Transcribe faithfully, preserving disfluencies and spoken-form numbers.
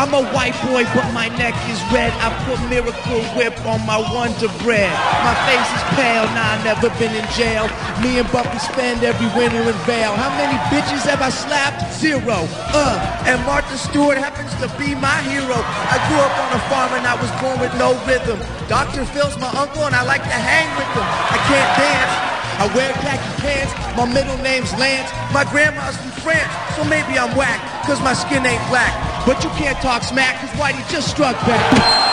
I'm a white boy, but my neck is red. I put Miracle Whip on my Wonder Bread. My face is pale, nah, I never been in jail. Me and Bumpy spend every winter in Vail. How many bitches have I slapped? Zero. Uh, and Martha Stewart happens to be my hero. I grew up on a farm and I was born with no rhythm. Doctor Phil's my uncle and I like to hang with him. I can't dance. I wear khaki pants. My middle name's Lance. My grandma's from France, so maybe I'm whack, cause my skin ain't black. But you can't talk smack, cause Whitey just struck back.